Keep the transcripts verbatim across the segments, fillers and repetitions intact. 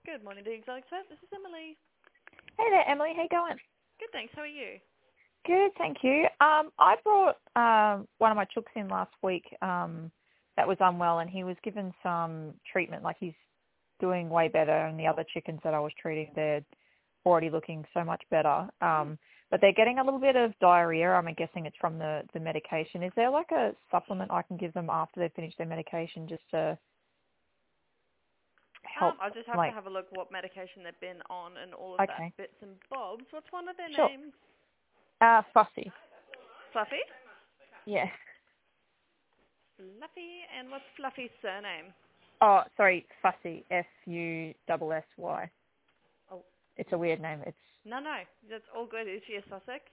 Good morning, the Exotic Vet. This is Emily. Hey there, Emily. How you going? Good, thanks. How are you? Good, thank you. Um, I brought um, one of my chooks in last week um, that was unwell, and he was given some treatment. Like he's doing way better, and the other chickens that I was treating, they're already looking so much better. Um, but they're getting a little bit of diarrhea. I'm guessing it's from the, the medication. Is there like a supplement I can give them after they finish their medication just to help? Um, I'll just have to Like, have a look what medication they've been on and all of that okay, bits and bobs. What's one of their sure. names? Uh, fussy. Fluffy? Yeah. Fluffy. And what's Fluffy's surname? Oh, sorry, Fussy. F U S S Y. Oh, It's a weird name. It's no, no. That's all good. Is she a Sussex?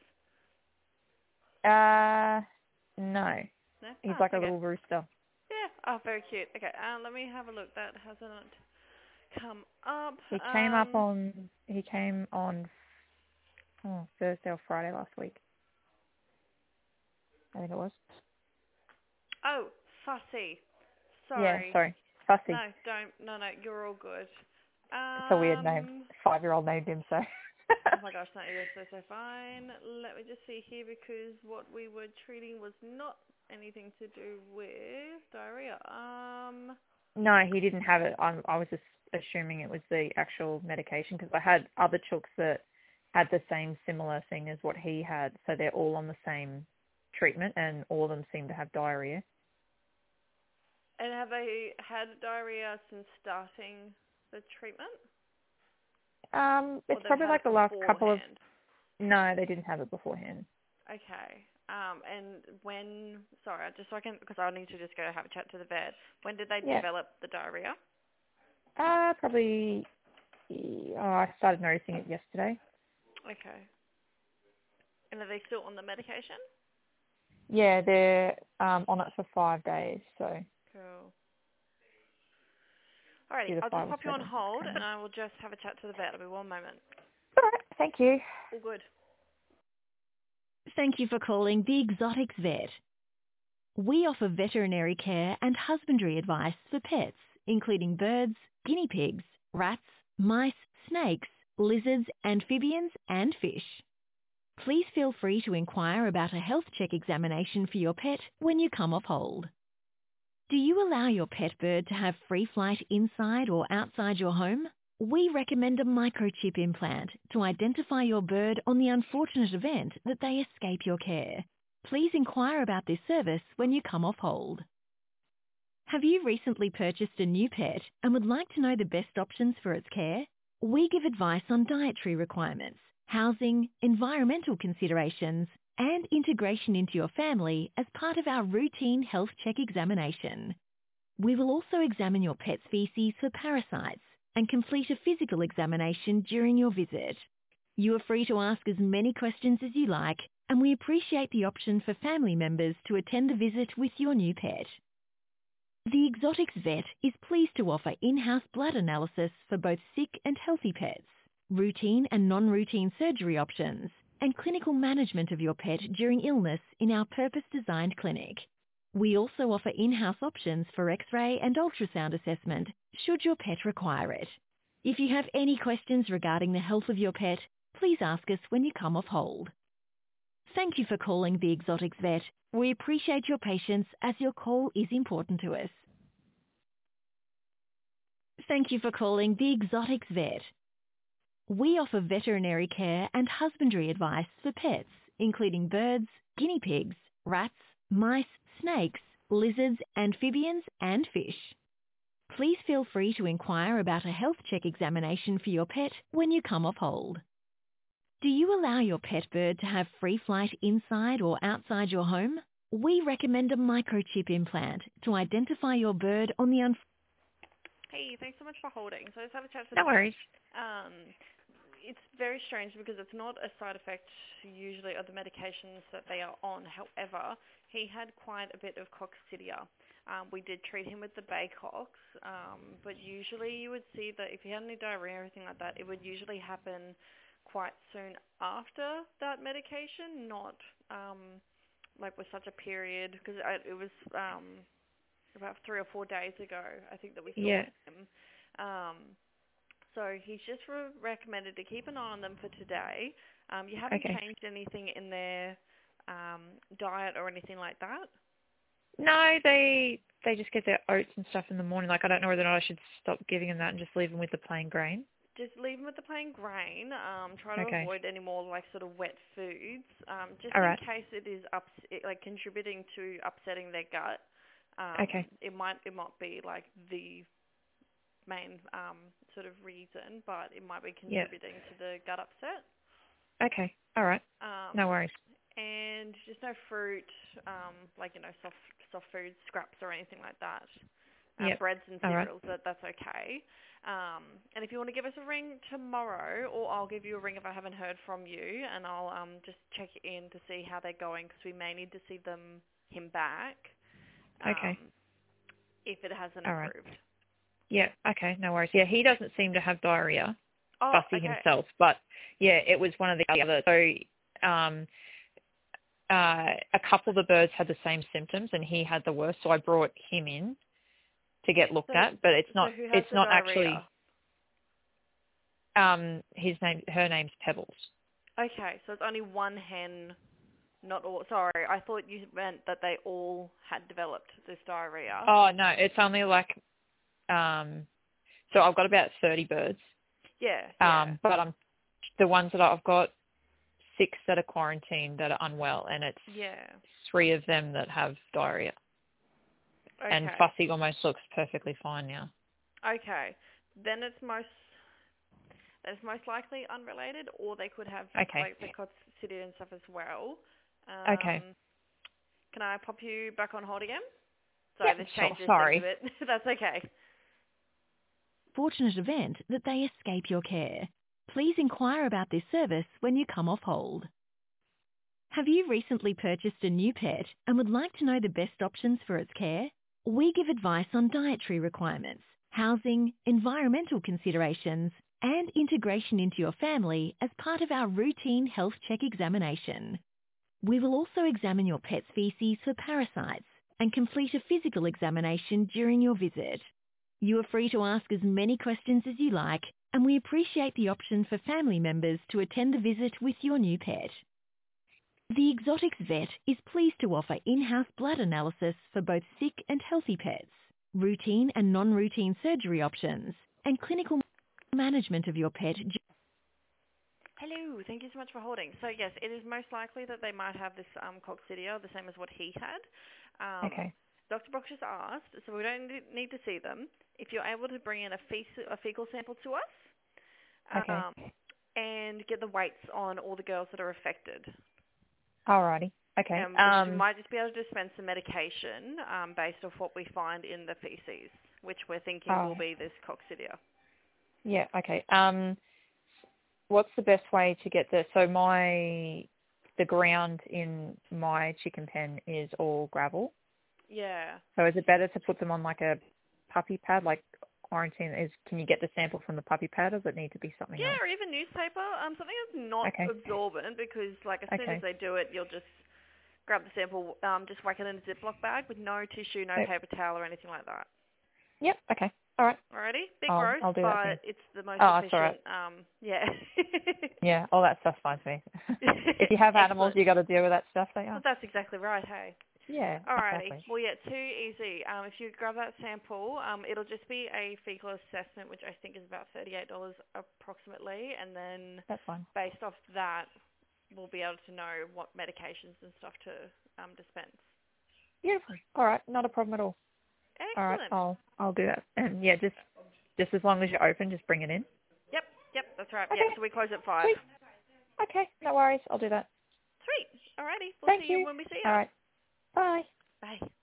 uh no. No? He's Oh, like a okay. little rooster. Yeah. Oh, very cute. Okay, uh, let me have a look. That hasn't come up. He came up Um, on he came on oh, Thursday or Friday last week. I think it was. oh, Fussy. Yeah, Sorry. sorry. Fussy. No, don't. No, no, you're all good. It's a weird name. Um, Five year old named him so oh my gosh, no, you're so, so fine. Let me just see here because what we were treating was not anything to do with diarrhea. Um, No, he didn't have it. I, I was just assuming it was the actual medication because I had other chooks that had the same similar thing as what he had, so they're all on the same treatment and all of them seem to have diarrhea. and have they had diarrhea since starting the treatment? Um, Or it's they've probably had it like the last couple of, beforehand? no, they didn't have it beforehand. Okay. Um, and when, sorry, just so I can, because I need to just go have a chat to the vet. When did they Yeah. develop the diarrhea? Uh, probably, oh, I started noticing it yesterday. Okay. And are they still on the medication? Yeah, they're um, on it for five days, so Cool. Alrighty, either I'll just five or pop you on seven. I hold can't and remember. I will just have a chat to the vet. It'll be one moment. All right, thank you. All good. Thank you for calling The Exotics Vet. We offer veterinary care and husbandry advice for pets, including birds, guinea pigs, rats, mice, snakes, lizards, amphibians, and fish. Please feel free to inquire about a health check examination for your pet when you come off hold. Do you allow your pet bird to have free flight inside or outside your home? We recommend a microchip implant to identify your bird on the unfortunate event that they escape your care. Please inquire about this service when you come off hold. Have you recently purchased a new pet and would like to know the best options for its care? We give advice on dietary requirements, housing, environmental considerations, and integration into your family as part of our routine health check examination. We will also examine your pet's feces for parasites and complete a physical examination during your visit. You are free to ask as many questions as you like, and we appreciate the option for family members to attend the visit with your new pet. The Exotics Vet is pleased to offer in-house blood analysis for both sick and healthy pets, routine and non-routine surgery options, and clinical management of your pet during illness in our purpose-designed clinic. We also offer in-house options for X-ray and ultrasound assessment should your pet require it. If you have any questions regarding the health of your pet, please ask us when you come off hold. Thank you for calling The Exotics Vet. We appreciate your patience as your call is important to us. Thank you for calling The Exotics Vet. We offer veterinary care and husbandry advice for pets, including birds, guinea pigs, rats, mice, snakes, lizards, amphibians, and fish. Please feel free to inquire about a health check examination for your pet when you come off hold. Do you allow your pet bird to have free flight inside or outside your home? We recommend a microchip implant to identify your bird on the un- Hey, thanks so much for holding. So let's have a chat to No the vet. worries. Um, it's very strange because it's not a side effect usually of the medications that they are on. However, he had quite a bit of coccidia. Um, we did treat him with the Baycox, um, but usually you would see that if he had any diarrhea or anything like that, it would usually happen quite soon after that medication, not um, like with such a period, because it was um, about three or four days ago, I think, that we saw Yeah. him. Um, So he's just re- recommended to keep an eye on them for today. Um, you haven't Okay. changed anything in their um, diet or anything like that? No, they they just get their oats and stuff in the morning. Like, I don't know whether or not I should stop giving them that and just leave them with the plain grain. Just leave them with the plain grain. Um, try to Okay. avoid any more like sort of wet foods, um, just All in right. case it is ups- it, like contributing to upsetting their gut. Um, Okay. it might it might be like the main um, sort of reason, but it might be Yeah. contributing to the gut upset. Okay. All right. Um, No worries. and just no fruit, um, like you know soft soft foods, scraps or anything like that. Uh, Yep. breads and All right. cereals, that that's okay. Um, and if you want to give us a ring tomorrow, or I'll give you a ring if I haven't heard from you, and I'll um, just check in to see how they're going, because we may need to see them him back um, Okay. if it hasn't All right. improved. Yeah. Okay. No worries. Yeah, he doesn't seem to have diarrhea, Oh, Fussy okay. himself, but yeah, it was one of the other. So, um, uh, a couple of the birds had the same symptoms, and he had the worst. So I brought him in to get looked So, at, but it's so not. who has It's the not diarrhea? actually. Um, his name. Her name's Pebbles. Okay, so it's only one hen, not all. Sorry, I thought you meant that they all had developed this diarrhea. Oh no, it's only like. Um, so I've got about thirty birds. Yeah, yeah. Um, but I'm the ones that I've got six that are quarantined that are unwell, and it's Yeah. three of them that have diarrhea. Okay. And Fussy almost looks perfectly fine now. Okay. Then it's most it's most likely unrelated, or they could have Okay. like the coccidia and stuff as well. Um, Okay. Can I pop you back on hold again? Sorry, Yeah, this sure. changes Sorry. things a bit. That's okay. Fortunate event that they escape your care. Please inquire about this service when you come off hold. Have you recently purchased a new pet and would like to know the best options for its care? We give advice on dietary requirements, housing, environmental considerations, and integration into your family as part of our routine health check examination. We will also examine your pet's feces for parasites and complete a physical examination during your visit. You are free to ask as many questions as you like, and we appreciate the option for family members to attend the visit with your new pet. The Exotics Vet is pleased to offer in-house blood analysis for both sick and healthy pets, routine and non-routine surgery options, and clinical management of your pet. Hello, thank you so much for holding. So yes, it is most likely that they might have this um, coccidia, the same as what he had. Um, Okay. Doctor Brock just asked, so we don't need to see them. If you're able to bring in a, fe- a fecal sample to us, Okay. um, and get the weights on all the girls that are affected. Alrighty. Okay. Um, because we Um, might just be able to dispense some medication um, based off what we find in the feces, which we're thinking oh, will be this coccidia. yeah. Okay. Um, what's the best way to get the? So my the ground in my chicken pen is all gravel. Yeah. So is it better to put them on like a puppy pad, like quarantine? Is can you get the sample from the puppy pad, or does it need to be something Yeah, else? or even newspaper, um, something that's not Okay. absorbent, because like as soon as Okay. they do it, you'll just grab the sample, um, just whack it in a Ziploc bag with no tissue, no Yep. paper towel or anything like that. Yep. Okay. All right. Alrighty, bit I'll gross, I'll do that thing. but it's the most Oh, that's all right. efficient. Um, yeah. Yeah. All that stuff's fine for me. If you have animals, Excellent. you got to deal with that stuff, don't you? Well, that's exactly right. Hey. Yeah. Alrighty. Exactly. Well, yeah, too easy. Um, if you grab that sample, um, it'll just be a fecal assessment, which I think is about thirty-eight dollars approximately, and then That's fine. based off that, we'll be able to know what medications and stuff to um, dispense. Beautiful. All right. Not a problem at all. All right. Excellent. I'll I'll do that. And yeah, just just as long as you're open, just bring it in. Yep, yep, that's right. Okay. Yep, so we close at five. Sweet. Okay. No worries. I'll do that. Sweet. Alrighty. We'll Thank see you you. when we see All you. right. Bye. Bye.